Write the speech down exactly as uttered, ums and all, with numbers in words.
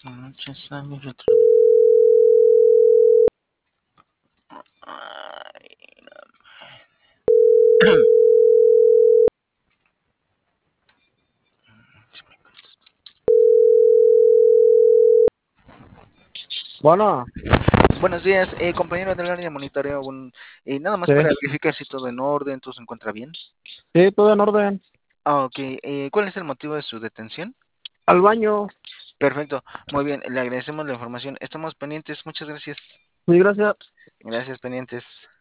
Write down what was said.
Noches a mi retro. Ay, no. Bueno, Buenos días, eh, compañero del área de monitoreo. Un- eh, nada más sí, para verificar si todo en orden, todo se encuentra bien. sí, todo en orden. Ah, ok. Eh, ¿cuál es el motivo de su detención? Al baño. Perfecto. Muy bien, le agradecemos la información. Estamos pendientes. Muchas gracias. Sí, gracias. Gracias, pendientes.